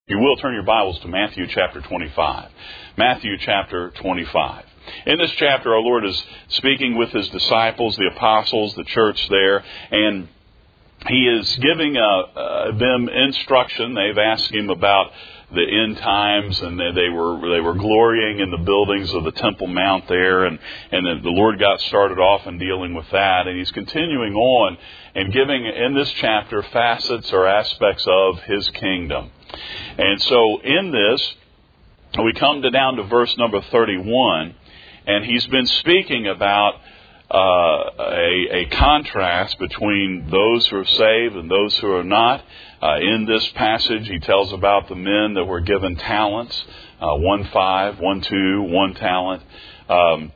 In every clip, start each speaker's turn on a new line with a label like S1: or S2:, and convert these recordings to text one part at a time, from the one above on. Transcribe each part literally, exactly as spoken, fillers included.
S1: you will turn your Bibles to Matthew chapter twenty-five. Matthew chapter twenty-five. In this chapter, our Lord is speaking with His disciples, the apostles, the church there, and He is giving uh, uh, them instruction. They've asked Him about the end times, and they, they were they were glorying in the buildings of the Temple Mount there, and and the, the Lord got started off in dealing with that, and He's continuing on and giving in this chapter facets or aspects of His kingdom. And so in this, we come to down to verse number thirty-one, and He's been speaking about uh, a, a contrast between those who are saved and those who are not. Uh, in this passage, He tells about the men that were given talents, uh, one five, one two, one talent, um,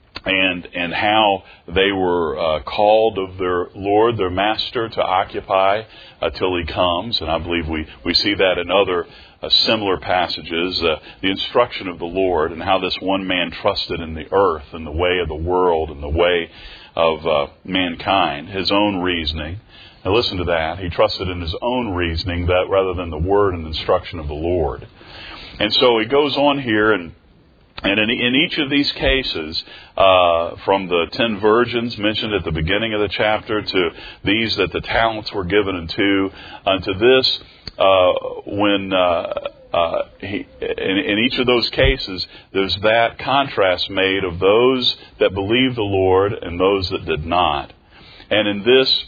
S1: and and how they were uh, called of their Lord, their Master, to occupy uh, till He comes. And I believe we, we see that in other uh, similar passages, uh, the instruction of the Lord and how this one man trusted in the earth and the way of the world and the way of uh, mankind, his own reasoning. Now listen to that. He trusted in his own reasoning that rather than the word and instruction of the Lord. And so he goes on here, and and in, in each of these cases, uh, from the ten virgins mentioned at the beginning of the chapter to these that the talents were given unto, unto this, uh, when uh, uh, he, in, in each of those cases, there's that contrast made of those that believed the Lord and those that did not. And in this,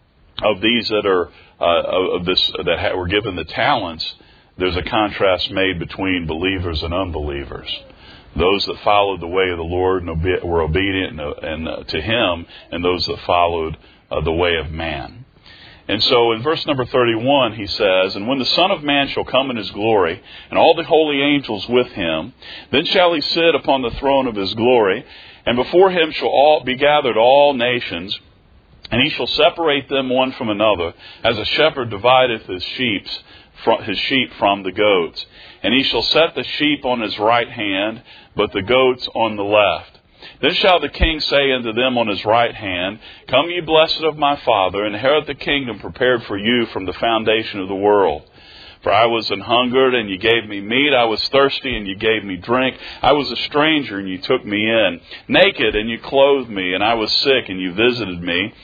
S1: of these that are uh, of this that were given the talents, there's a contrast made between believers and unbelievers. Those that followed the way of the Lord and obe- were obedient and, and uh, to Him, and those that followed uh, the way of man. And so in verse number thirty-one, he says, "And when the Son of Man shall come in His glory, and all the holy angels with Him, then shall He sit upon the throne of His glory, and before Him shall all be gathered all nations. And He shall separate them one from another, as a shepherd divideth his sheep from his sheep from the goats. And He shall set the sheep on His right hand, but the goats on the left. Then shall the King say unto them on His right hand, Come ye blessed of my Father, inherit the kingdom prepared for you from the foundation of the world. For I was an hungered, and ye gave me meat. I was thirsty, and ye gave me drink. I was a stranger, and ye took me in. Naked, and ye clothed me. And I was sick, and ye visited me.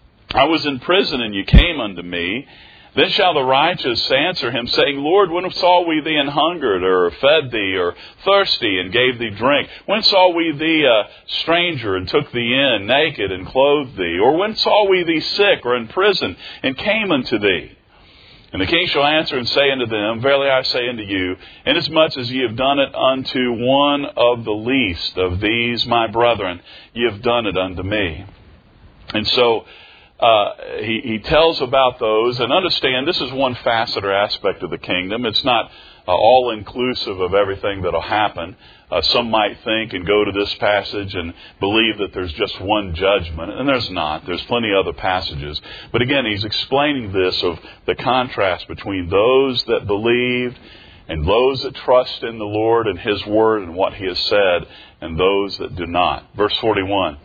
S1: I was in prison, and ye came unto me. Then shall the righteous answer Him, saying, Lord, when saw we thee an hungered, or fed thee, or thirsty, and gave thee drink? When saw we thee a stranger, and took thee in, naked, and clothed thee? Or when saw we thee sick, or in prison, and came unto thee? And the King shall answer and say unto them, Verily I say unto you, inasmuch as ye have done it unto one of the least of these my brethren, ye have done it unto me." And so Uh, he, he tells about those, and understand this is one facet or aspect of the kingdom. It's not uh, all-inclusive of everything that will happen. Uh, some might think and go to this passage and believe that there's just one judgment, and there's not. There's plenty of other passages. But again, he's explaining this of the contrast between those that believed and those that trust in the Lord and His Word and what He has said, and those that do not. Verse forty-one.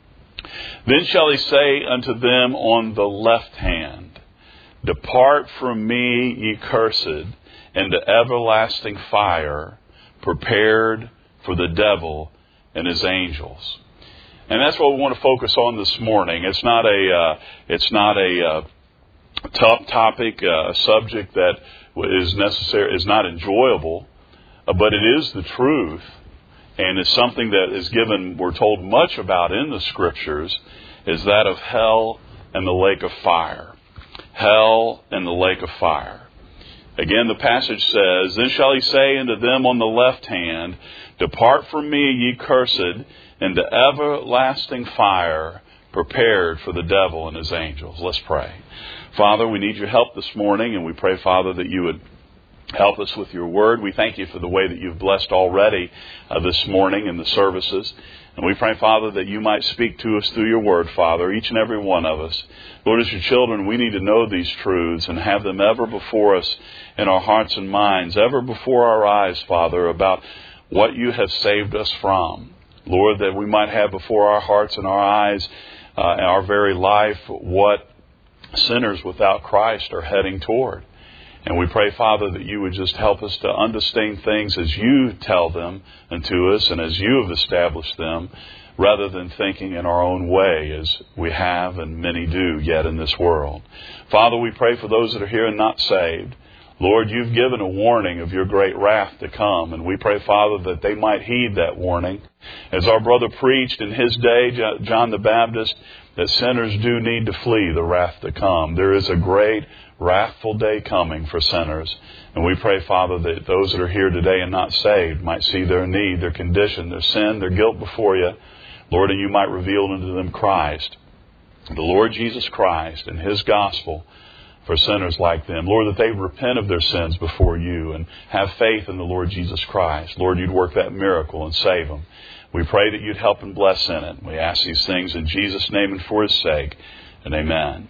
S1: "Then shall He say unto them on the left hand, Depart from me, ye cursed, into everlasting fire, prepared for the devil and his angels." And that's what we want to focus on this morning. It's not a uh, it's not a uh, tough topic, uh, a subject that is necessary, is not enjoyable, uh, but it is the truth. And it's something that is given, we're told much about in the Scriptures, is that of hell and the lake of fire. Hell and the lake of fire. Again, the passage says, "Then shall He say unto them on the left hand, Depart from me, ye cursed, into everlasting fire, prepared for the devil and his angels." Let's pray. Father, we need your help this morning, and we pray, Father, that you would help us with your word. We thank you for the way that you've blessed already uh, this morning in the services. And we pray, Father, that you might speak to us through your word, Father, each and every one of us. Lord, as your children, we need to know these truths and have them ever before us in our hearts and minds, ever before our eyes, Father, about what you have saved us from. Lord, that we might have before our hearts and our eyes uh, and our very life what sinners without Christ are heading toward. And we pray, Father, that you would just help us to understand things as you tell them unto us and as you have established them, rather than thinking in our own way as we have and many do yet in this world. Father, we pray for those that are here and not saved. Lord, you've given a warning of your great wrath to come, and we pray, Father, that they might heed that warning. As our brother preached in his day, John the Baptist, that sinners do need to flee the wrath to come. There is a great wrathful day coming for sinners. And we pray, Father, that those that are here today and not saved might see their need, their condition, their sin, their guilt before you, Lord, and you might reveal unto them Christ, the Lord Jesus Christ and his gospel for sinners like them. Lord, that they repent of their sins before you and have faith in the Lord Jesus Christ. Lord, you'd work that miracle and save them. We pray that you'd help and bless in it. We ask these things in Jesus' name and for his sake. And amen.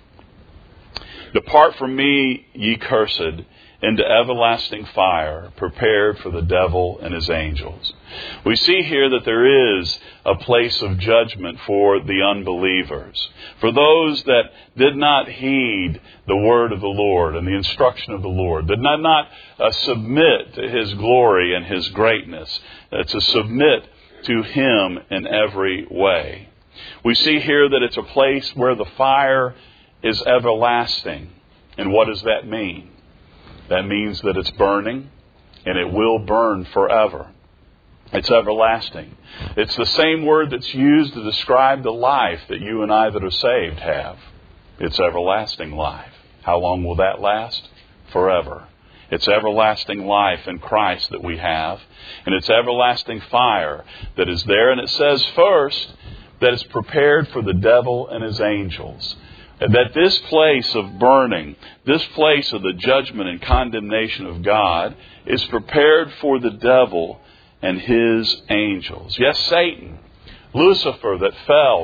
S1: Depart from me, ye cursed, into everlasting fire, prepared for the devil and his angels. We see here that there is a place of judgment for the unbelievers, for those that did not heed the word of the Lord and the instruction of the Lord, did not, not uh, submit to his glory and his greatness, uh, to submit to him in every way. We see here that it's a place where the fire is everlasting. And what does that mean? That means that it's burning, and it will burn forever. It's everlasting. It's the same word that's used to describe the life that you and I that are saved have. It's everlasting life. How long will that last? Forever. It's everlasting life in Christ that we have. And it's everlasting fire that is there. And it says first that it's prepared for the devil and his angels. That this place of burning, this place of the judgment and condemnation of God, is prepared for the devil and his angels. Yes, Satan, Lucifer that fell.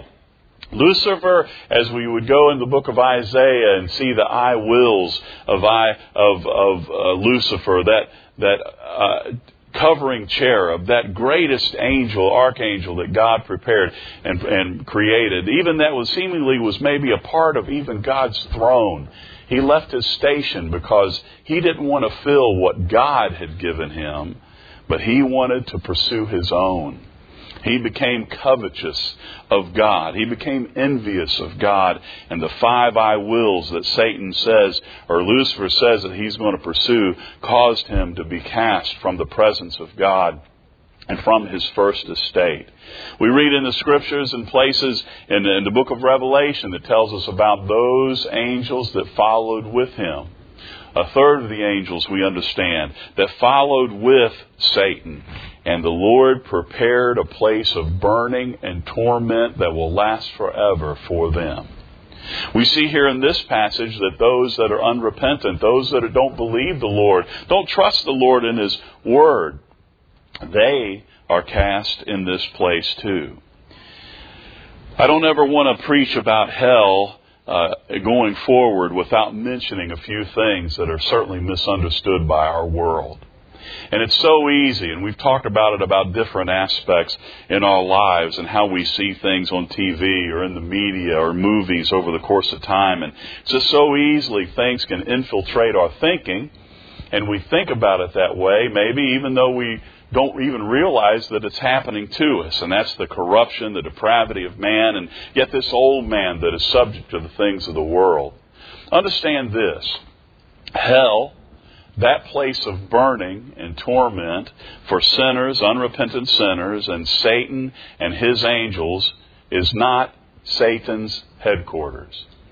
S1: Lucifer, as we would go in the book of Isaiah and see the I wills of I of of uh, Lucifer, that that uh, covering cherub, that greatest angel, archangel that God prepared and, and created, even that was seemingly was maybe a part of even God's throne. He left his station because he didn't want to fill what God had given him, but he wanted to pursue his own. He became covetous of God. He became envious of God. And the five I wills that Satan says, or Lucifer says that he's going to pursue, caused him to be cast from the presence of God and from his first estate. We read in the scriptures and places in the, in the book of Revelation that tells us about those angels that followed with him. A third of the angels, we understand, that followed with Satan. And the Lord prepared a place of burning and torment that will last forever for them. We see here in this passage that those that are unrepentant, those that don't believe the Lord, don't trust the Lord in his word, they are cast in this place too. I don't ever want to preach about hell Uh, going forward without mentioning a few things that are certainly misunderstood by our world. And it's so easy, and we've talked about it about different aspects in our lives and how we see things on T V or in the media or movies over the course of time. And just so easily things can infiltrate our thinking, and we think about it that way, maybe even though we don't even realize that it's happening to us. And that's the corruption, the depravity of man, and yet this old man that is subject to the things of the world. Understand this. Hell, that place of burning and torment for sinners, unrepentant sinners, and Satan and his angels is not Satan's headquarters.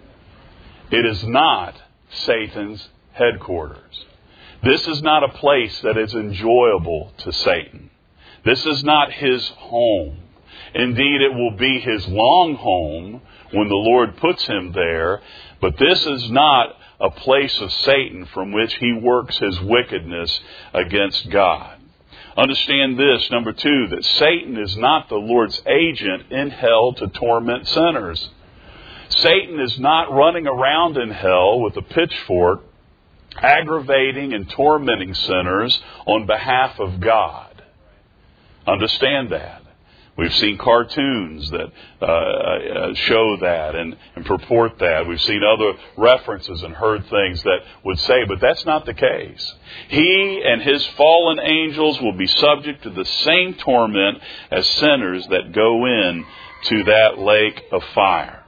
S1: It is not Satan's headquarters. This is not a place that is enjoyable to Satan. This is not his home. Indeed, it will be his long home when the Lord puts him there. But this is not a place of Satan from which he works his wickedness against God. Understand this, number two, that Satan is not the Lord's agent in hell to torment sinners. Satan is not running around in hell with a pitchfork aggravating and tormenting sinners on behalf of God. Understand that. We've seen cartoons that uh, uh, show that and, and purport that. We've seen other references and heard things that would say, but that's not the case. He and his fallen angels will be subject to the same torment as sinners that go in to that lake of fire.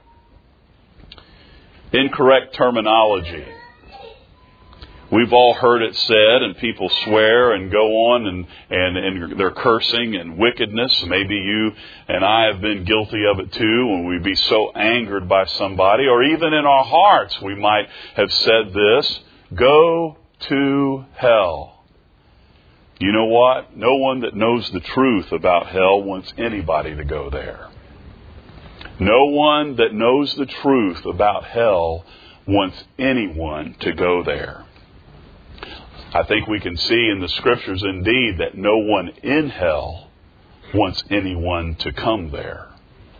S1: Incorrect terminology. We've all heard it said, and people swear and go on, and, and, and they're cursing and wickedness. Maybe you and I have been guilty of it too, when we be so angered by somebody, or even in our hearts we might have said this, go to hell. You know what? No one that knows the truth about hell wants anybody to go there. No one that knows the truth about hell wants anyone to go there. I think we can see in the Scriptures indeed that no one in hell wants anyone to come there.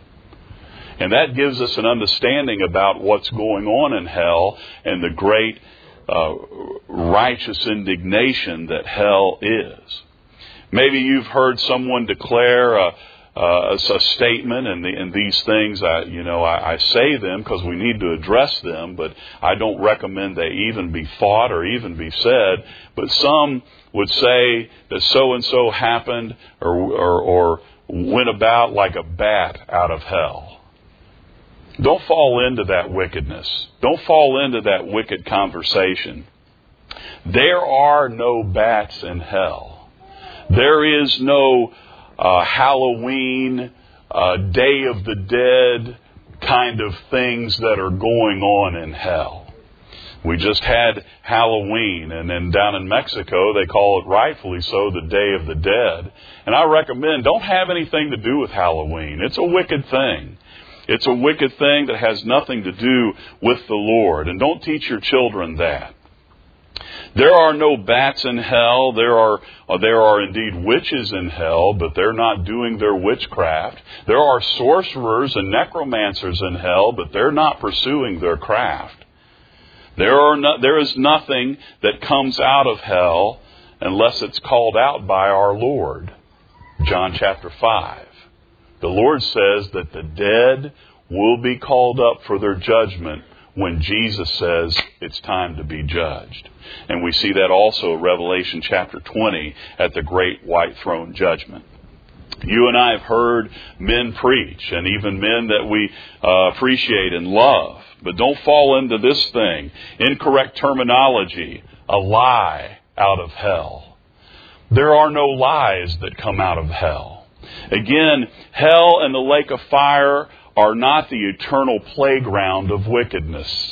S1: And that gives us an understanding about what's going on in hell and the great uh, righteous indignation that hell is. Maybe you've heard someone declare a Uh, a, a statement, and, the, and these things, I, you know, I, I say them because we need to address them, but I don't recommend they even be thought or even be said. But some would say that so-and-so happened or, or, or went about like a bat out of hell. Don't fall into that wickedness. Don't fall into that wicked conversation. There are no bats in hell. There is no Uh, Halloween, uh, Day of the Dead kind of things that are going on in hell. We just had Halloween, and then down in Mexico they call it rightfully so the Day of the Dead. And I recommend don't have anything to do with Halloween. It's a wicked thing. It's a wicked thing that has nothing to do with the Lord. And don't teach your children that. There are no bats in hell. There are there are indeed witches in hell, but they're not doing their witchcraft. There are sorcerers and necromancers in hell, but they're not pursuing their craft. There are no, there is nothing that comes out of hell unless it's called out by our Lord. John chapter five. The Lord says that the dead will be called up for their judgment when Jesus says it's time to be judged. And we see that also in Revelation chapter twenty at the great white throne judgment. You and I have heard men preach, and even men that we uh, appreciate and love. But don't fall into this thing. Incorrect terminology. A lie out of hell. There are no lies that come out of hell. Again, hell and the lake of fire are not the eternal playground of wickedness.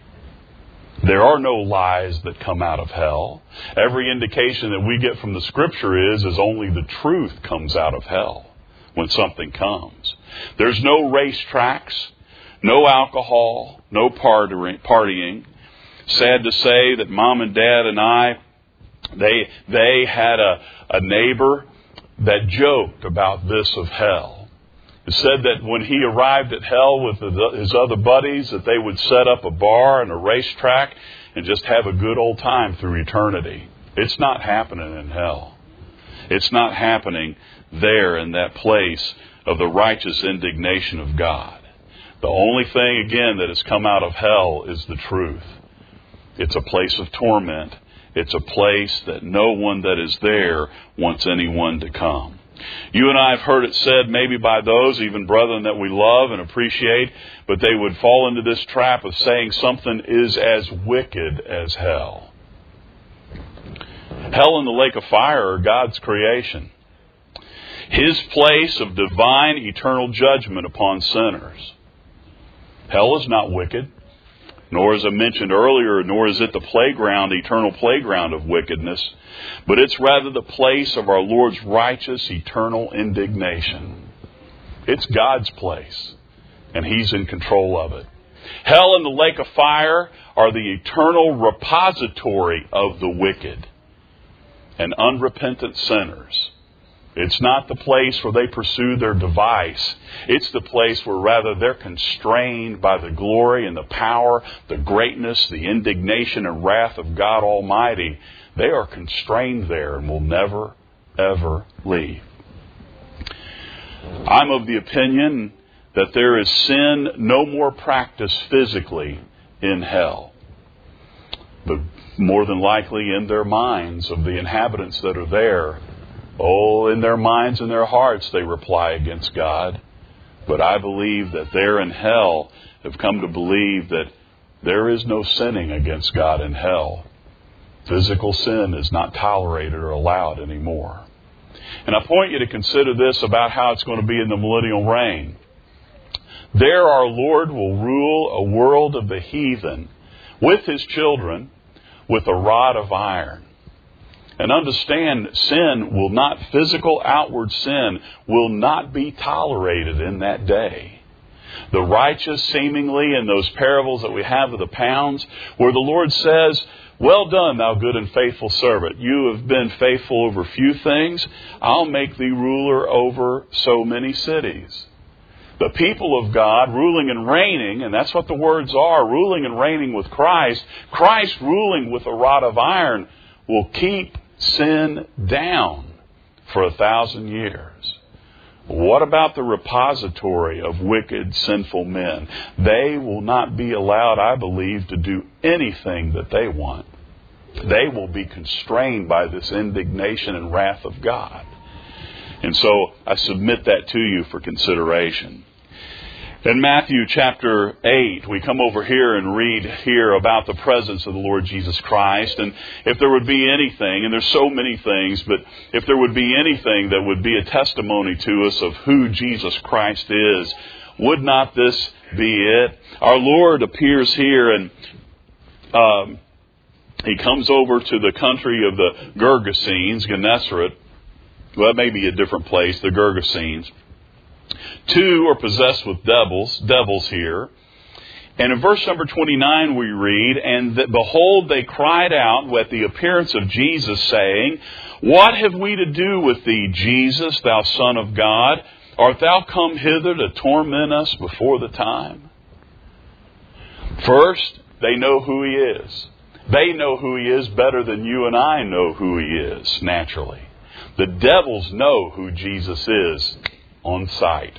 S1: There are no lies that come out of hell. Every indication that we get from the Scripture is, is only the truth comes out of hell when something comes. There's no racetracks, no alcohol, no partying. Sad to say that Mom and Dad and I, they they had a, a neighbor that joked about this of hell. It said that when he arrived at hell with his other buddies, that they would set up a bar and a racetrack and just have a good old time through eternity. It's not happening in hell. It's not happening there in that place of the righteous indignation of God. The only thing, again, that has come out of hell is the truth. It's a place of torment. It's a place that no one that is there wants anyone to come. You and I have heard it said maybe by those, even brethren that we love and appreciate, but they would fall into this trap of saying something is as wicked as hell. Hell and the lake of fire are God's creation. His place of divine eternal judgment upon sinners. Hell is not wicked, nor as I mentioned earlier, nor is it the playground, eternal playground of wickedness, but it's rather the place of our Lord's righteous eternal indignation. It's God's place, and He's in control of it. Hell and the lake of fire are the eternal repository of the wicked and unrepentant sinners. It's not the place where they pursue their device. It's the place where rather they're constrained by the glory and the power, the greatness, the indignation and wrath of God Almighty. They are constrained there and will never, ever leave. I'm of the opinion that there is sin no more practiced physically in hell, but more than likely in their minds of the inhabitants that are there. Oh, in their minds and their hearts they reply against God. But I believe that there in hell have come to believe that there is no sinning against God in hell. Physical sin is not tolerated or allowed anymore. And I point you to consider this about how it's going to be in the millennial reign. There our Lord will rule a world of the heathen with His children with a rod of iron. And understand, sin will not, physical outward sin will not be tolerated in that day. The righteous, seemingly, in those parables that we have of the pounds, where the Lord says, "Well done, thou good and faithful servant. You have been faithful over few things. I'll make thee ruler over so many cities." The people of God ruling and reigning, and that's what the words are, ruling and reigning with Christ, Christ ruling with a rod of iron, will keep sin down for a thousand years. What about the repository of wicked, sinful men? They will not be allowed, I believe, to do anything that they want. They will be constrained by this indignation and wrath of God. And so I submit that to you for consideration. In Matthew chapter eight, we come over here and read here about the presence of the Lord Jesus Christ. And if there would be anything, and there's so many things, but if there would be anything that would be a testimony to us of who Jesus Christ is, would not this be it? Our Lord appears here, and um, He comes over to the country of the Gergesenes, Gennesaret. Well, that may be a different place, the Gergesenes. Two are possessed with devils, devils here. And in verse number twenty-nine we read, "And that, behold, they cried out at the appearance of Jesus, saying, What have we to do with thee, Jesus, thou Son of God? Art thou come hither to torment us before the time?" First, they know who He is. They know who He is better than you and I know who He is, naturally. The devils know who Jesus is on sight.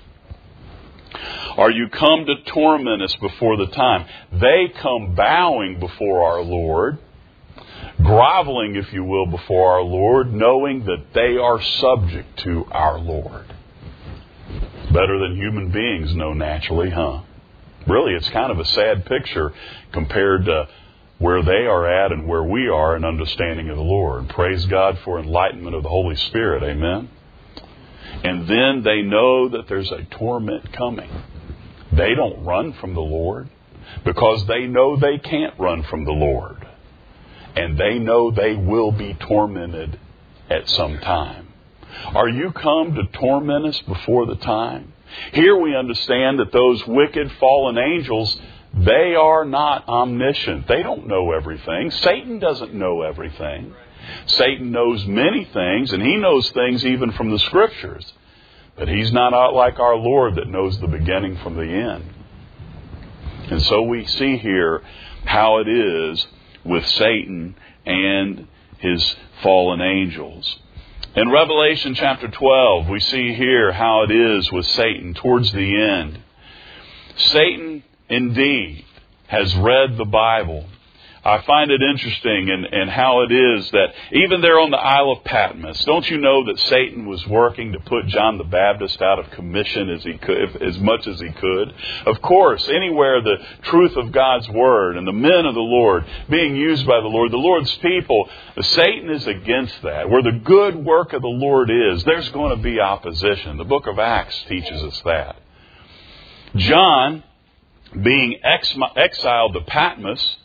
S1: Are you come to torment us before the time? They come bowing before our Lord, groveling, if you will, before our Lord, knowing that they are subject to our Lord. Better than human beings know naturally, huh? Really, it's kind of a sad picture compared to where they are at and where we are in understanding of the Lord. Praise God for enlightenment of the Holy Spirit. Amen. And then they know that there's a torment coming. They don't run from the Lord because they know they can't run from the Lord. And they know they will be tormented at some time. Are you come to torment us before the time? Here we understand that those wicked fallen angels, they are not omniscient. They don't know everything. Satan doesn't know everything. Satan knows many things, and he knows things even from the Scriptures. But he's not like our Lord that knows the beginning from the end. And so we see here how it is with Satan and his fallen angels. In Revelation chapter twelve, we see here how it is with Satan towards the end. Satan, indeed, has read the Bible. I find it interesting in, in how it is that even there on the Isle of Patmos, don't you know that Satan was working to put John the Baptist out of commission as he could, as much as he could? Of course, anywhere the truth of God's Word and the men of the Lord being used by the Lord, the Lord's people, Satan is against that. Where the good work of the Lord is, there's going to be opposition. The book of Acts teaches us that. John, being ex- exiled to Patmos,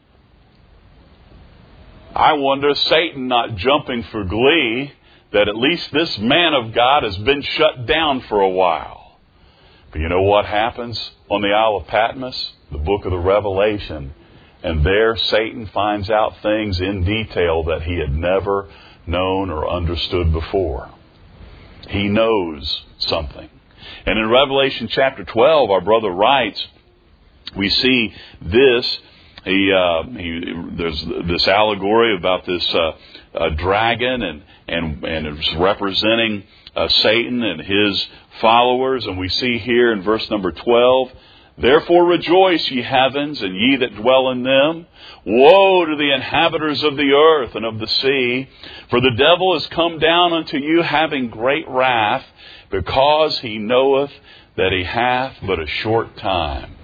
S1: I wonder, Satan not jumping for glee that at least this man of God has been shut down for a while. But you know what happens on the Isle of Patmos? The book of the Revelation. And there Satan finds out things in detail that he had never known or understood before. He knows something. And in Revelation chapter twelve, our brother writes, we see this he, uh, he there's this allegory about this uh, uh, dragon, and and and it's representing uh, Satan and his followers. And we see here in verse number twelve, therefore rejoice, ye heavens, and ye that dwell in them. Woe to the inhabitants of the earth and of the sea, for the devil is come down unto you having great wrath, because he knoweth that he hath but a short time.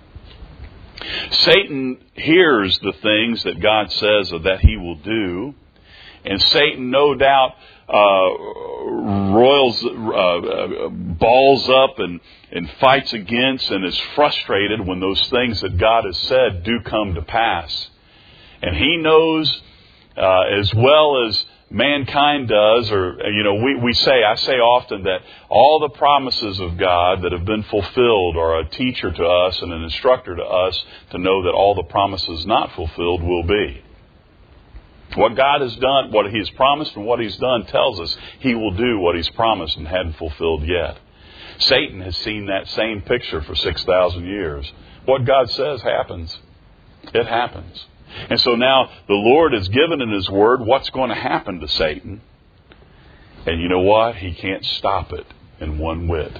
S1: Satan hears the things that God says that he will do, and Satan no doubt uh, roils, uh, balls up and, and fights against and is frustrated when those things that God has said do come to pass. And he knows uh, as well as mankind does, or, you know, we, we say, I say often that all the promises of God that have been fulfilled are a teacher to us and an instructor to us to know that all the promises not fulfilled will be. What God has done, what He has promised and what He's done tells us He will do what He's promised and hadn't fulfilled yet. Satan has seen that same picture for six thousand years. What God says happens. It happens. And so now the Lord has given in His Word what's going to happen to Satan. And you know what? He can't stop it in one whit.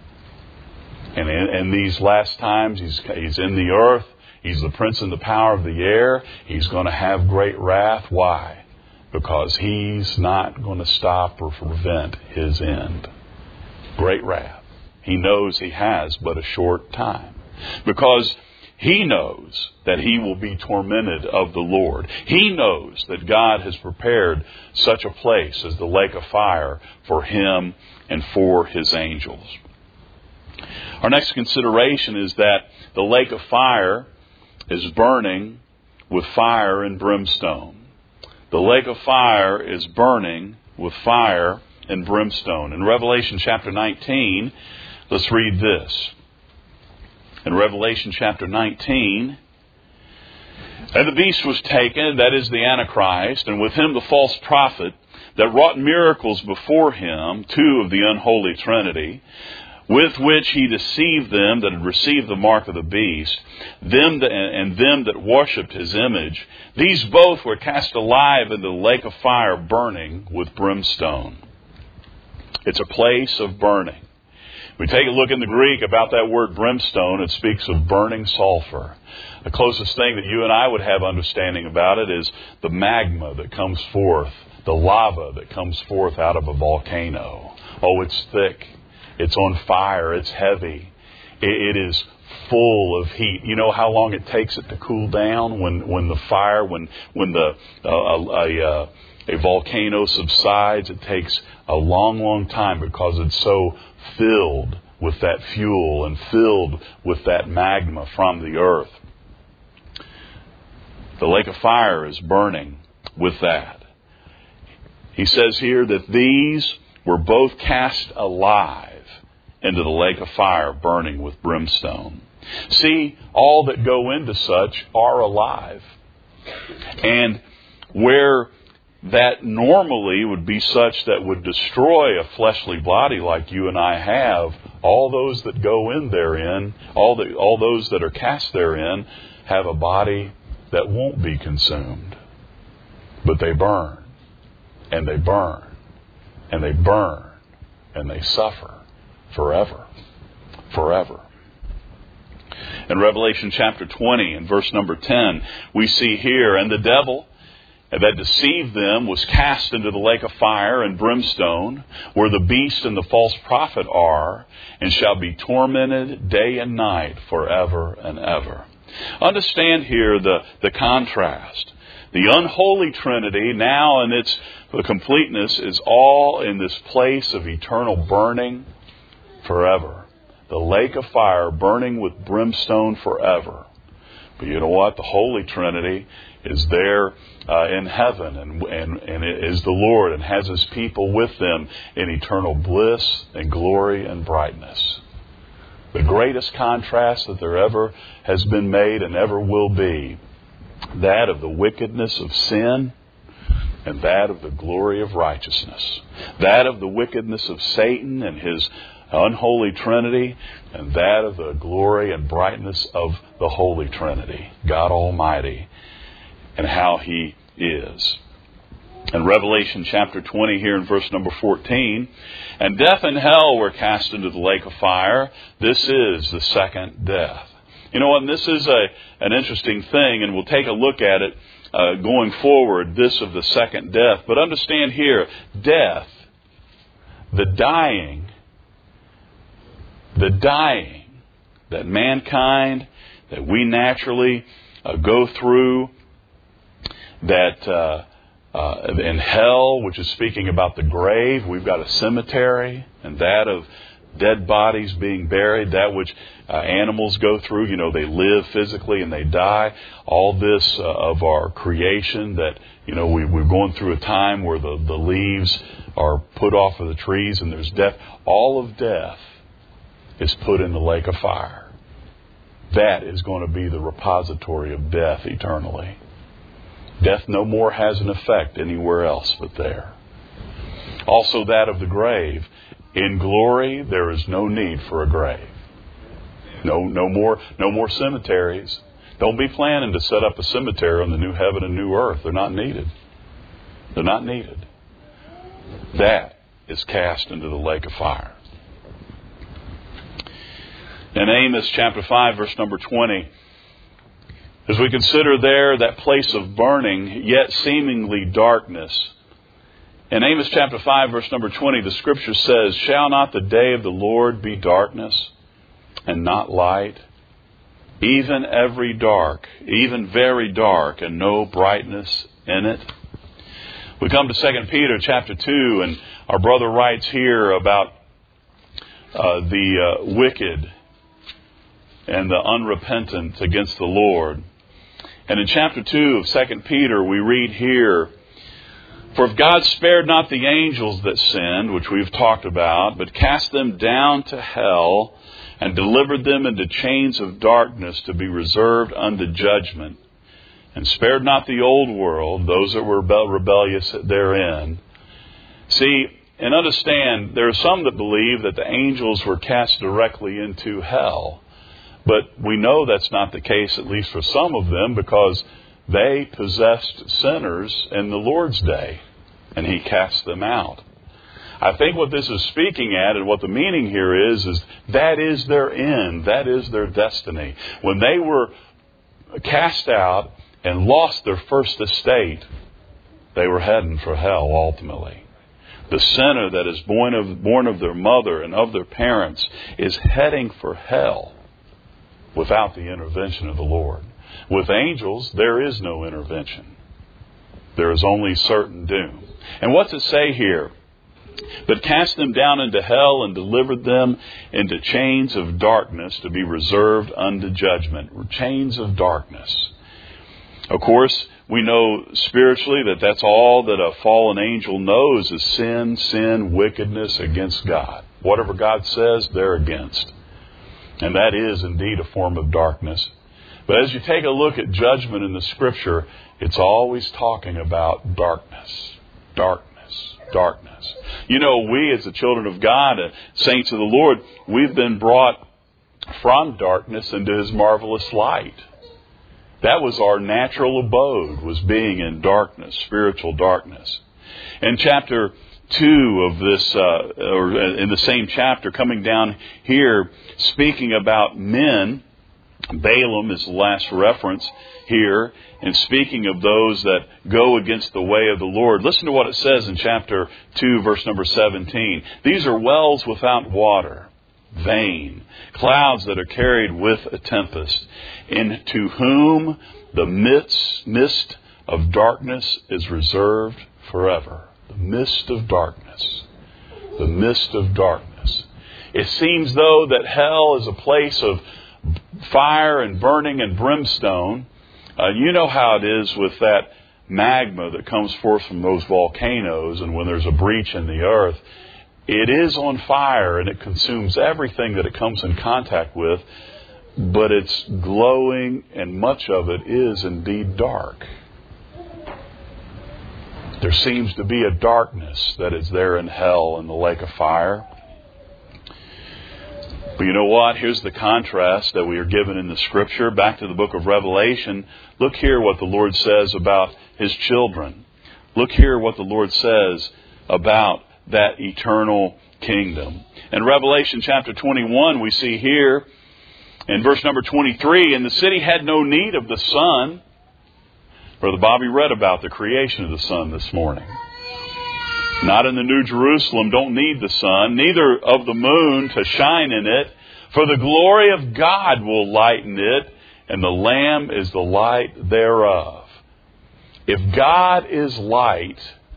S1: And in, in these last times, he's, he's in the earth. He's the prince and the power of the air. He's going to have great wrath. Why? Because he's not going to stop or prevent his end. Great wrath. He knows he has but a short time. Because he knows that he will be tormented of the Lord. He knows that God has prepared such a place as the lake of fire for him and for his angels. Our next consideration is that the lake of fire is burning with fire and brimstone. The lake of fire is burning with fire and brimstone. In Revelation chapter nineteen, let's read this. In Revelation chapter nineteen, and the beast was taken, that is the Antichrist, and with him the false prophet, that wrought miracles before him, two of the unholy Trinity, with which he deceived them that had received the mark of the beast, them that, and them that worshipped his image. These both were cast alive into the lake of fire burning with brimstone. It's a place of burning. We take a look in the Greek about that word brimstone. It speaks of burning sulfur. The closest thing that you and I would have understanding about it is the magma that comes forth, the lava that comes forth out of a volcano. Oh, it's thick. It's on fire. It's heavy. It, it is full of heat. You know how long it takes it to cool down when, when the fire, when when the uh, a, a, a volcano subsides? It takes a long, long time because it's so filled with that fuel and filled with that magma from the earth. The lake of fire is burning with that. He says here that these were both cast alive into the lake of fire burning with brimstone. See, all that go into such are alive. And where that normally would be such that would destroy a fleshly body like you and I have, all those that go in therein, all the, all those that are cast therein, have a body that won't be consumed. But they burn, and they burn, and they burn, and they suffer forever. Forever. In Revelation chapter twenty, in verse number ten, we see here, and the devil that deceived them was cast into the lake of fire and brimstone, where the beast and the false prophet are, and shall be tormented day and night forever and ever. Understand here the, the contrast. The unholy Trinity, now in its completeness, is all in this place of eternal burning forever. The lake of fire burning with brimstone forever. But you know what? The Holy Trinity is there uh, in heaven and, and, and is the Lord and has His people with them in eternal bliss and glory and brightness. The greatest contrast that there ever has been made and ever will be, that of the wickedness of sin and that of the glory of righteousness. That of the wickedness of Satan and his unholy Trinity and that of the glory and brightness of the Holy Trinity, God Almighty, and how He is. In Revelation chapter twenty, here in verse number fourteen, and death and hell were cast into the lake of fire. This is the second death. You know, and this is a an interesting thing, and we'll take a look at it uh, going forward, this of the second death. But understand here, death, the dying, the dying that mankind, that we naturally uh, go through, that uh, uh, in hell, which is speaking about the grave, we've got a cemetery, and that of dead bodies being buried, that which uh, animals go through. You know, they live physically and they die. All this uh, of our creation, that, you know, we, we're going through a time where the, the leaves are put off of the trees and there's death. All of death is put in the lake of fire. That is going to be the repository of death eternally. Death no more has an effect anywhere else but there. Also that of the grave. In glory, there is no need for a grave. No, no more, no more cemeteries. Don't be planning to set up a cemetery on the new heaven and new earth. They're not needed. They're not needed. That is cast into the lake of fire. In Amos chapter five, verse number twenty, as we consider there that place of burning, yet seemingly darkness. In Amos chapter five, verse number twenty, the Scripture says, shall not the day of the Lord be darkness and not light? Even every dark, even very dark, and no brightness in it. We come to Second Peter chapter two, and our brother writes here about uh, the uh, wicked and the unrepentant against the Lord. And in chapter two of Second Peter, we read here, for if God spared not the angels that sinned, which we've talked about, but cast them down to hell and delivered them into chains of darkness to be reserved unto judgment, and spared not the old world, those that were rebellious therein. See, and understand, there are some that believe that the angels were cast directly into hell. But we know that's not the case, at least for some of them, because they possessed sinners in the Lord's day, and He cast them out. I think what this is speaking at, and what the meaning here is, is that is their end. That is their destiny. When they were cast out and lost their first estate, they were heading for hell ultimately. The sinner that is born of, born of their mother and of their parents is heading for hell without the intervention of the Lord. With angels, there is no intervention. There is only certain doom. And what's it say here? But cast them down into hell and delivered them into chains of darkness to be reserved unto judgment. Chains of darkness. Of course, we know spiritually that that's all that a fallen angel knows is sin, sin, wickedness against God. Whatever God says, they're against. And that is indeed a form of darkness. But as you take a look at judgment in the Scripture, it's always talking about darkness, darkness, darkness. You know, we as the children of God, uh, saints of the Lord, we've been brought from darkness into His marvelous light. That was our natural abode, was being in darkness, spiritual darkness. In chapter two of this, uh, or in the same chapter, coming down here, speaking about men, Balaam is the last reference here, and speaking of those that go against the way of the Lord. Listen to what it says in chapter two, verse number seventeen. These are wells without water, vain, clouds that are carried with a tempest, into whom the mist, mist of darkness is reserved forever. The mist of darkness. The mist of darkness. It seems, though, that hell is a place of fire and burning and brimstone. Uh, you know how it is with that magma that comes forth from those volcanoes, and when there's a breach in the earth, it is on fire and it consumes everything that it comes in contact with, but it's glowing, and much of it is indeed dark. There seems to be a darkness that is there in hell in the lake of fire. But you know what? Here's the contrast that we are given in the Scripture. Back to the book of Revelation. Look here what the Lord says about His children. Look here what the Lord says about that eternal kingdom. In Revelation chapter twenty-one, we see here in verse number twenty-three, and the city had no need of the sun. Brother Bobby read about the creation of the sun this morning. Not in the New Jerusalem, don't need the sun, neither of the moon to shine in it, for the glory of God will lighten it, and the Lamb is the light thereof. If God is light,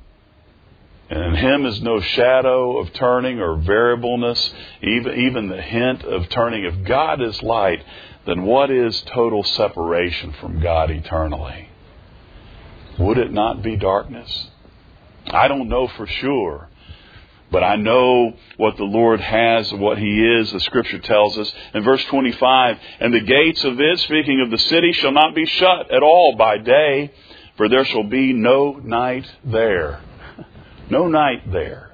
S1: and in Him is no shadow of turning or variableness, even, even the hint of turning, if God is light, then what is total separation from God eternally? Would it not be darkness? I don't know for sure, but I know what the Lord has, what He is. The Scripture tells us in verse twenty-five, and the gates of it, speaking of the city, shall not be shut at all by day, for there shall be no night there. No night there.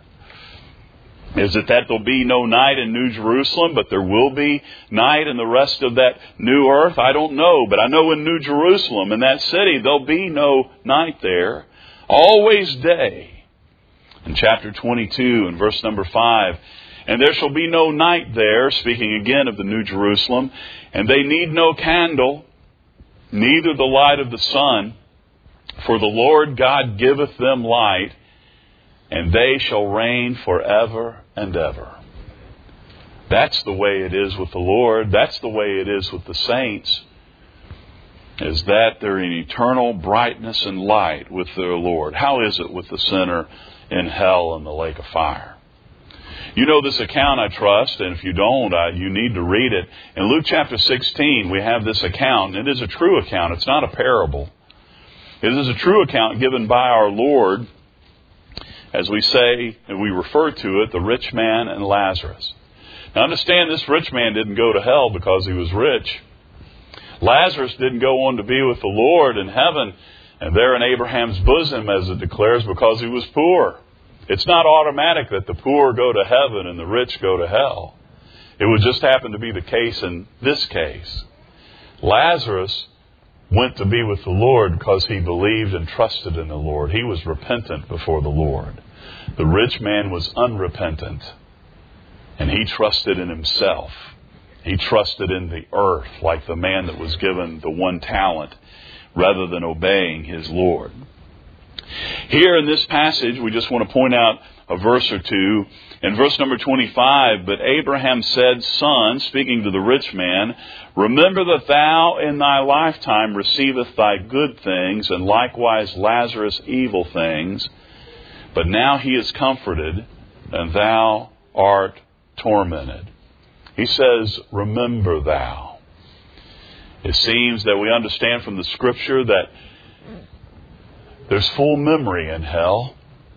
S1: Is it that there'll be no night in New Jerusalem, but there will be night in the rest of that new earth? I don't know, but I know in New Jerusalem, in that city, there'll be no night there. Always day. In chapter twenty-two, in verse number five, and there shall be no night there, speaking again of the New Jerusalem, and they need no candle, neither the light of the sun, for the Lord God giveth them light, and they shall reign forever and ever. That's the way it is with the Lord. That's the way it is with the saints. Is that they're in eternal brightness and light with their Lord. How is it with the sinner in hell and the lake of fire? You know this account, I trust, and if you don't, I, you need to read it. In Luke chapter sixteen, we have this account. It is a true account. It's not a parable. It is a true account given by our Lord, as we say, and we refer to it, the rich man and Lazarus. Now understand, this rich man didn't go to hell because he was rich. Lazarus didn't go on to be with the Lord in heaven and there in Abraham's bosom, as it declares, because he was poor. It's not automatic that the poor go to heaven and the rich go to hell. It would just happen to be the case in this case. Lazarus went to be with the Lord because he believed and trusted in the Lord. He was repentant before the Lord. The rich man was unrepentant, and he trusted in himself. He trusted in the earth, like the man that was given the one talent, rather than obeying his Lord. Here in this passage, we just want to point out a verse or two. In verse number twenty-five, but Abraham said, Son, speaking to the rich man, remember that thou in thy lifetime receivest thy good things, and likewise Lazarus evil things. But now he is comforted, and thou art tormented. He says, remember thou. It seems that we understand from the Scripture that there's full memory in hell.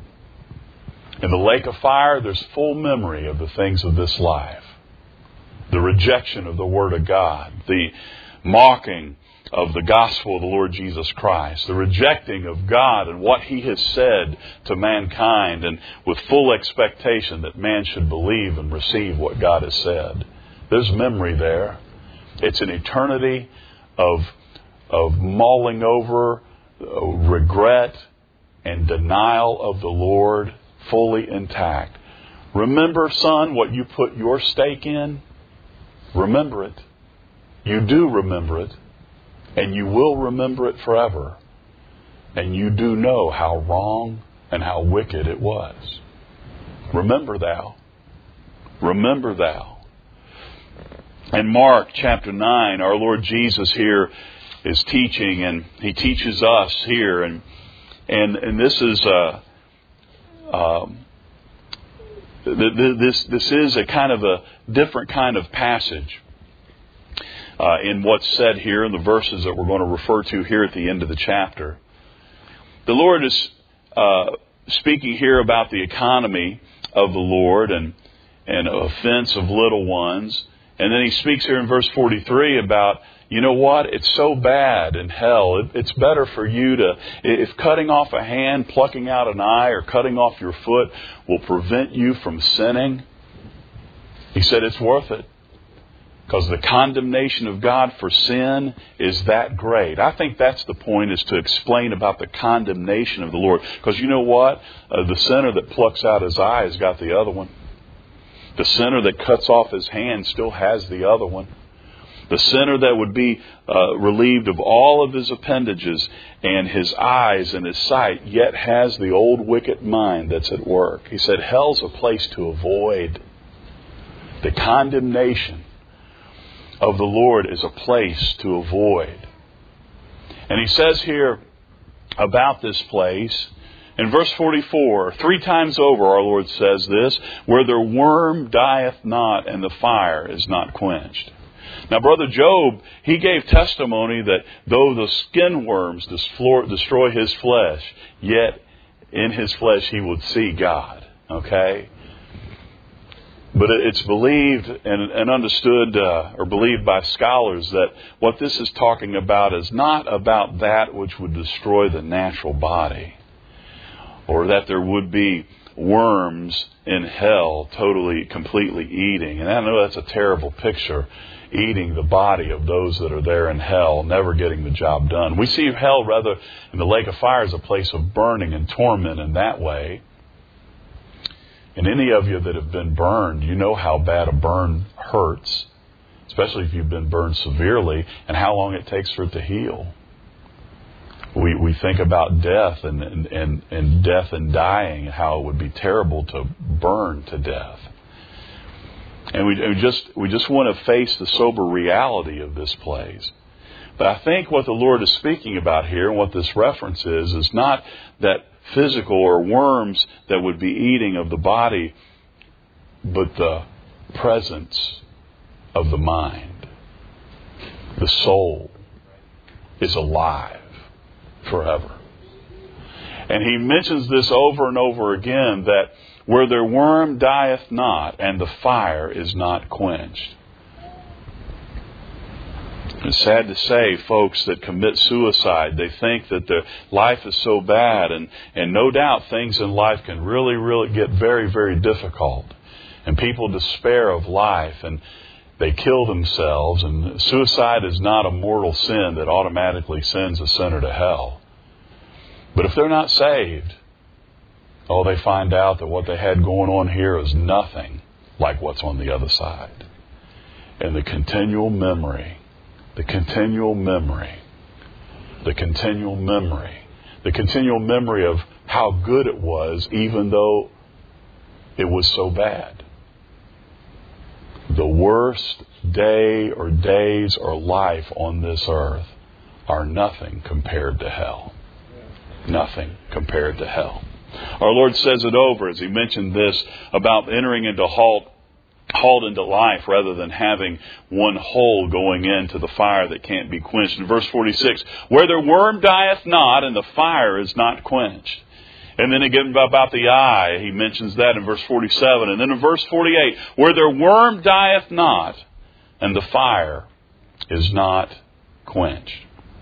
S1: In the lake of fire, there's full memory of the things of this life. The rejection of the Word of God. The mocking of the gospel of the Lord Jesus Christ. The rejecting of God and what He has said to mankind, and with full expectation that man should believe and receive what God has said. There's memory there. It's an eternity of, of mulling over, uh, regret, and denial of the Lord, fully intact. Remember, son, what you put your stake in? Remember it. You do remember it. And you will remember it forever. And you do know how wrong and how wicked it was. Remember thou. Remember thou. In Mark chapter nine, our Lord Jesus here is teaching, and He teaches us here. And and, and this is a... Um, this this is a kind of a different kind of passage uh, in what's said here in the verses that we're going to refer to here at the end of the chapter. The Lord is uh, speaking here about the economy of the Lord and and offense of little ones, and then He speaks here in verse forty-three about, you know what? It's so bad in hell. It, it's better for you to, if cutting off a hand, plucking out an eye, or cutting off your foot will prevent you from sinning, He said it's worth it. Because the condemnation of God for sin is that great. I think that's the point, is to explain about the condemnation of the Lord. Because you know what? Uh, the sinner that plucks out his eye has got the other one. The sinner that cuts off his hand still has the other one. The sinner that would be uh, relieved of all of his appendages and his eyes and his sight, yet has the old wicked mind that's at work. He said, hell's a place to avoid. The condemnation of the Lord is a place to avoid. And he says here about this place, in verse forty-four, three times over our Lord says this, where their worm dieth not and the fire is not quenched. Now, Brother Job, he gave testimony that though the skin worms destroy his flesh, yet in his flesh he would see God. Okay? But it's believed and, and understood uh, or believed by scholars that what this is talking about is not about that which would destroy the natural body, or that there would be worms in hell totally, completely eating. And I know that's a terrible picture, eating the body of those that are there in hell, never getting the job done. We see hell rather in the lake of fire as a place of burning and torment in that way. And any of you that have been burned, you know how bad a burn hurts, especially if you've been burned severely, and how long it takes for it to heal. We we think about death and, and, and, and death and dying, how it would be terrible to burn to death. And we, we just we just want to face the sober reality of this place. But I think what the Lord is speaking about here, and what this reference is, is not that physical or worms that would be eating of the body, but the presence of the mind. The soul is alive forever. And he mentions this over and over again, that where their worm dieth not and the fire is not quenched. It's sad to say, folks that commit suicide, they think that their life is so bad, and, and no doubt things in life can really, really get very, very difficult. And people despair of life and they kill themselves. And suicide is not a mortal sin that automatically sends a sinner to hell. But if they're not saved, oh, they find out that what they had going on here is nothing like what's on the other side. And the continual memory The continual memory, the continual memory, the continual memory of how good it was, even though it was so bad. The worst day or days or life on this earth are nothing compared to hell. Nothing compared to hell. Our Lord says it over as he mentioned this about entering into halt hauled into life rather than having one hole going into the fire that can't be quenched. In verse forty-six, where their worm dieth not and the fire is not quenched. And then again about the eye, he mentions that in verse forty-seven. And then in verse forty-eight, where their worm dieth not and the fire is not quenched.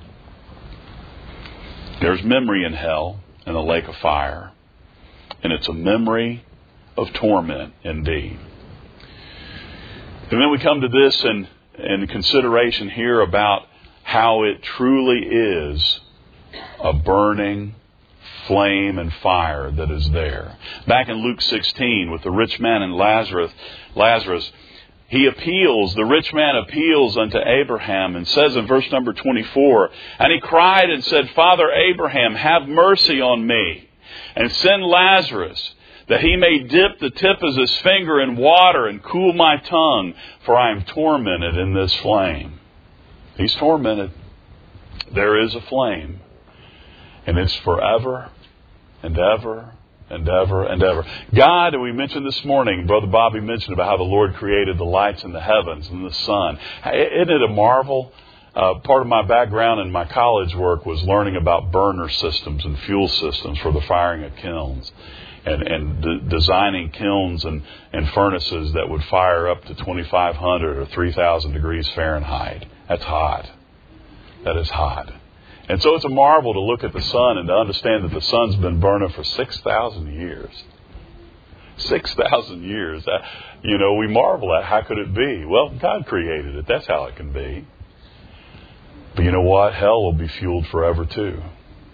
S1: There's memory in hell, in the lake of fire. And it's a memory of torment indeed. And then we come to this in, in consideration here about how it truly is a burning flame and fire that is there. Back in Luke sixteen with the rich man and Lazarus, Lazarus, he appeals, the rich man appeals unto Abraham and says in verse number twenty-four, and he cried and said, Father Abraham, have mercy on me, and send Lazarus, that he may dip the tip of his finger in water and cool my tongue, for I am tormented in this flame. He's tormented. There is a flame, and it's forever and ever and ever and ever. God, and we mentioned this morning, Brother Bobby mentioned about how the Lord created the lights in the heavens and the sun. Isn't it a marvel? Uh, part of my background in my college work was learning about burner systems and fuel systems for the firing of kilns. And, and de- designing kilns and, and furnaces that would fire up to twenty-five hundred or three thousand degrees Fahrenheit. That's hot. That is hot. And so it's a marvel to look at the sun and to understand that the sun's been burning for six thousand years. six thousand years. Uh, you know, we marvel at how could it be? Well, God created it. That's how it can be. But you know what? Hell will be fueled forever too.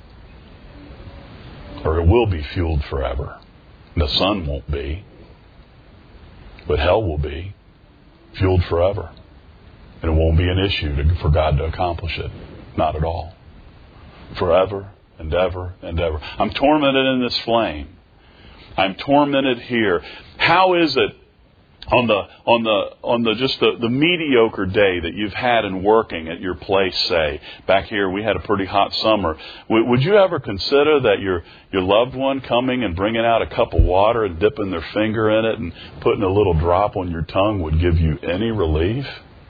S1: Or it will be fueled forever. The sun won't be. But hell will be fueled forever. And it won't be an issue to, for God to accomplish it. Not at all. Forever and ever and ever. I'm tormented in this flame. I'm tormented here. How is it on the on the on the just the, the mediocre day that you've had in working at your place, say, back here we had a pretty hot summer. W- would you ever consider that your your loved one coming and bringing out a cup of water and dipping their finger in it and putting a little drop on your tongue would give you any relief?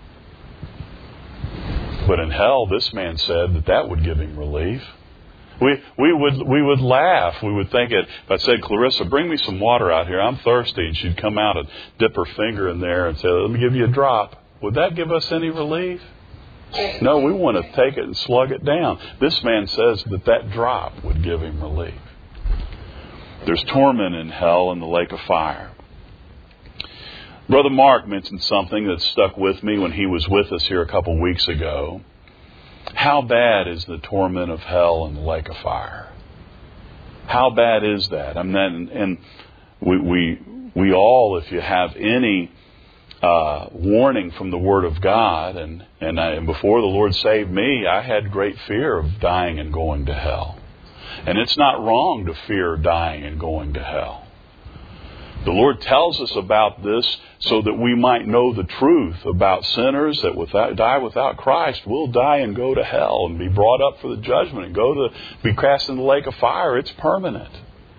S1: But in hell, this man said that that would give him relief. We we would we would laugh. We would think it. If I said, Clarissa, bring me some water out here. I'm thirsty. And she'd come out and dip her finger in there and say, let me give you a drop. Would that give us any relief? No, we want to take it and slug it down. This man says that that drop would give him relief. There's torment in hell in the lake of fire. Brother Mark mentioned something that stuck with me when he was with us here a couple of weeks ago. How bad is the torment of hell in the lake of fire? How bad is that? I mean, and, and we, we we all, if you have any uh, warning from the Word of God, and and, I, and before the Lord saved me, I had great fear of dying and going to hell. And it's not wrong to fear dying and going to hell. The Lord tells us about this so that we might know the truth about sinners that without, die without Christ will die and go to hell and be brought up for the judgment and go to be cast in the lake of fire. It's permanent.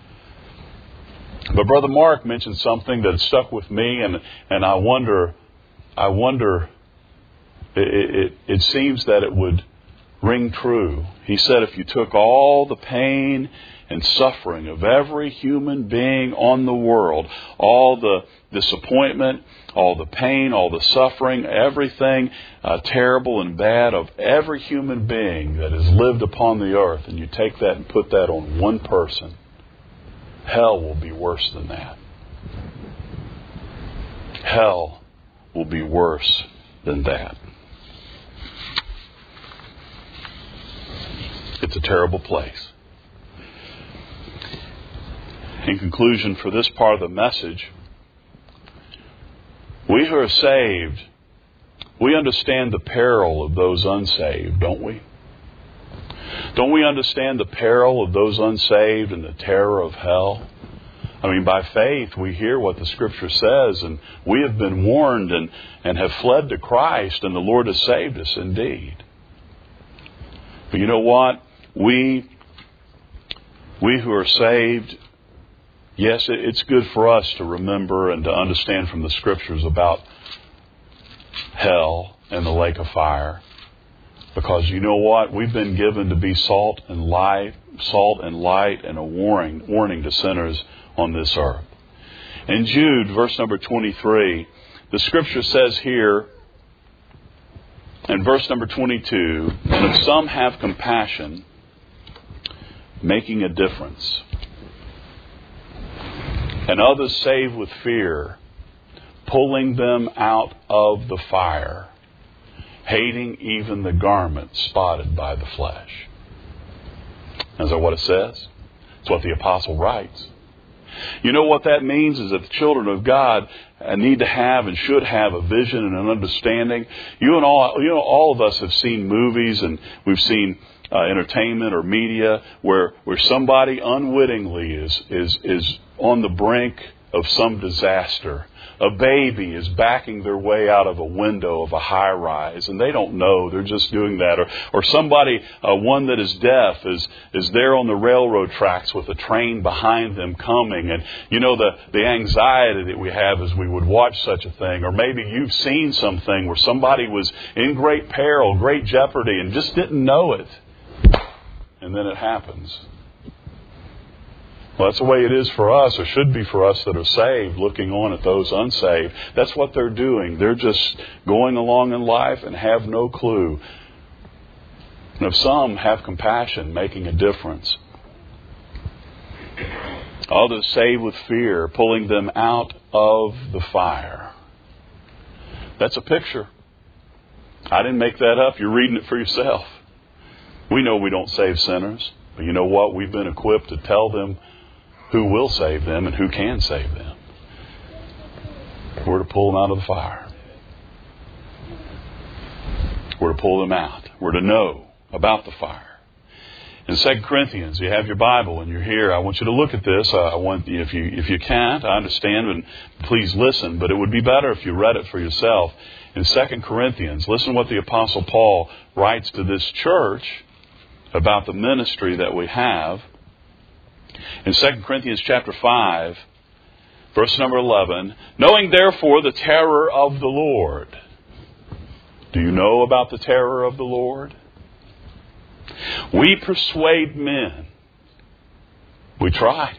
S1: But Brother Mark mentioned something that stuck with me, and and I wonder, I wonder, it, it, it seems that it would ring true. He said if you took all the pain and suffering of every human being on the world, all the disappointment, all the pain, all the suffering, everything uh, terrible and bad of every human being that has lived upon the earth, and you take that and put that on one person, hell will be worse than that. Hell will be worse than that. It's a terrible place. In conclusion, for this part of the message, we who are saved, we understand the peril of those unsaved, don't we? Don't we understand the peril of those unsaved and the terror of hell? I mean, by faith, we hear what the Scripture says, and we have been warned and, and have fled to Christ, and the Lord has saved us indeed. But you know what? We, we who are saved, yes, it's good for us to remember and to understand from the Scriptures about hell and the lake of fire. Because you know what? We've been given to be salt and light, salt and light and a warning, warning to sinners on this earth. In Jude, verse number twenty-three, the Scripture says here, in verse number twenty-two, and if some have compassion, making a difference, and others save with fear, pulling them out of the fire, hating even the garment spotted by the flesh. Is that what it says? It's what the apostle writes. You know what that means is that the children of God need to have and should have a vision and an understanding. You and all, you know, all of us have seen movies, and we've seen uh, entertainment or media where where somebody unwittingly is is is on the brink of some disaster. A baby is backing their way out of a window of a high rise, and they don't know. They're just doing that. Or or somebody, uh, one that is deaf, is is there on the railroad tracks with a train behind them coming. And you know, the, the anxiety that we have as we would watch such a thing. Or maybe you've seen something where somebody was in great peril, great jeopardy, and just didn't know it. And then it happens. Well, that's the way it is for us, or should be for us that are saved, looking on at those unsaved. That's what they're doing. They're just going along in life and have no clue. And if some have compassion, making a difference. Others save with fear, pulling them out of the fire. That's a picture. I didn't make that up. You're reading it for yourself. We know we don't save sinners. But you know what? We've been equipped to tell them who will save them and who can save them. We're to pull them out of the fire. We're to pull them out. We're to know about the fire. In Second Corinthians, you have your Bible and you're here. I want you to look at this. I want if you if you can't, I understand, and please listen. But it would be better if you read it for yourself. In Second Corinthians, listen to what the Apostle Paul writes to this church about the ministry that we have. In Second Corinthians chapter five, verse number eleven, knowing therefore the terror of the Lord. Do you know about the terror of the Lord? We persuade men. We try.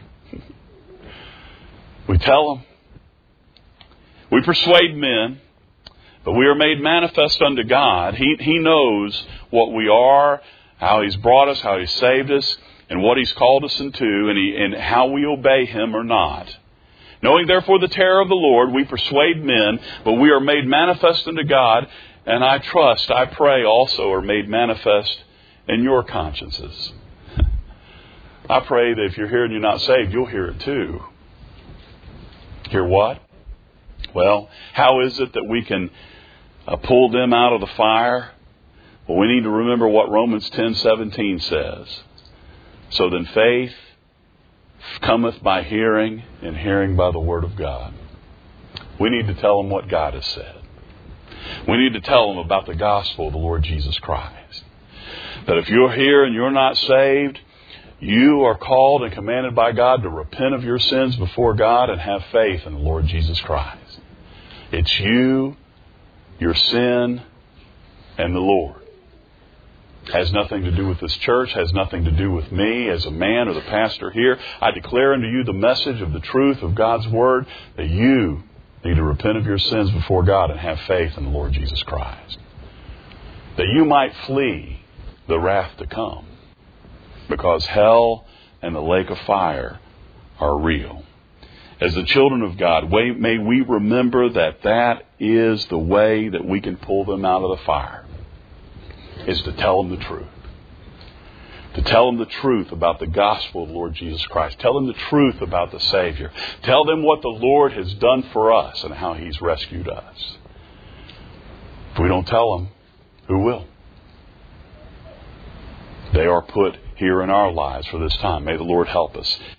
S1: We tell them. We persuade men, but we are made manifest unto God. He, he knows what we are, how He's brought us, how He's saved us, and what He's called us into, and, he, and how we obey Him or not. Knowing therefore the terror of the Lord, we persuade men, but we are made manifest unto God, and I trust, I pray also are made manifest in your consciences. I pray that if you're here and you're not saved, you'll hear it too. Hear what? Well, how is it that we can uh, pull them out of the fire? Well, we need to remember what Romans ten seventeen says. So then faith cometh by hearing, and hearing by the word of God. We need to tell them what God has said. We need to tell them about the gospel of the Lord Jesus Christ. That if you're here and you're not saved, you are called and commanded by God to repent of your sins before God and have faith in the Lord Jesus Christ. It's you, your sin, and the Lord. Has nothing to do with this church, has nothing to do with me as a man or the pastor here. I declare unto you the message of the truth of God's Word, that you need to repent of your sins before God and have faith in the Lord Jesus Christ. That you might flee the wrath to come. Because hell and the lake of fire are real. As the children of God, may we remember that that is the way that we can pull them out of the fire. Is to tell them the truth. To tell them the truth about the gospel of the Lord Jesus Christ. Tell them the truth about the Savior. Tell them what the Lord has done for us and how He's rescued us. If we don't tell them, who will? They are put here in our lives for this time. May the Lord help us.